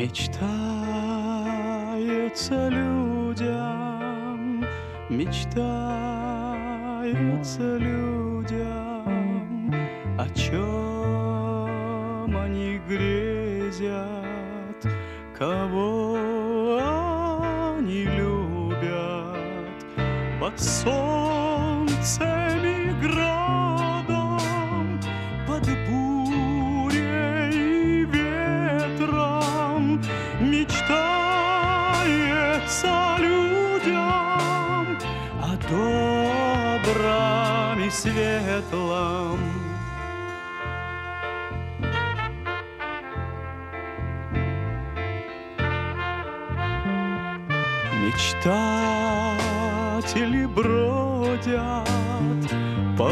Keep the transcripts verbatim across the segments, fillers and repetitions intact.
Мечтается людям, мечтается людям, о чем они грезят, кого они любят под солнцем и градом, под бурей и ветром. Мечтается людям о добром и светлом. Мечтатели бродят по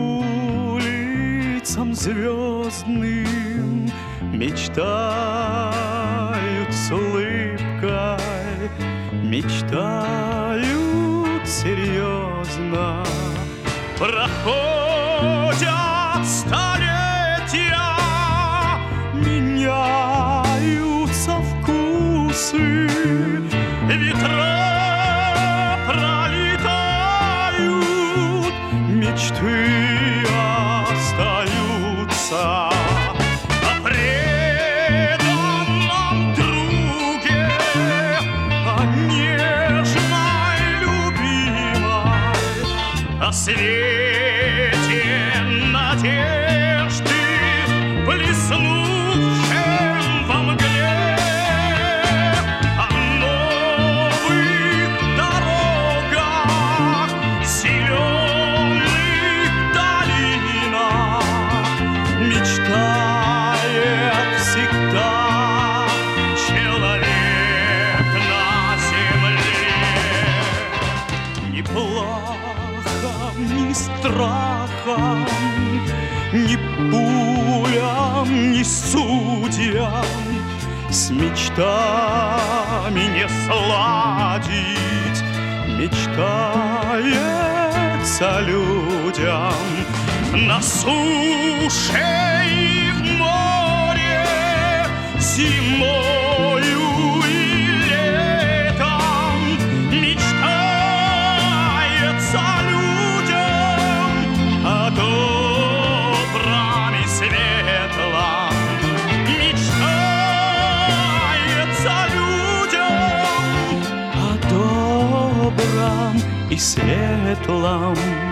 улицам звездным, мечтают с улыбкой, мечтают серьезно. Проходят столетия, меняются вкусы, ветра пролетают, мечты остаются. О преданном друге, о нежной любимой, о свете надежды, блеснувшем во мгле, о новых дорогах, зеленых долинах. Мечтает всегда человек на земле. Ни плахом, ни страхом, ни пулям, ни судьям с мечтами не сладить. Мечтается людям на суше и в море, зимою и летом. Мечтается людям о добром и светлом. Мечтается людям о добром и светлом.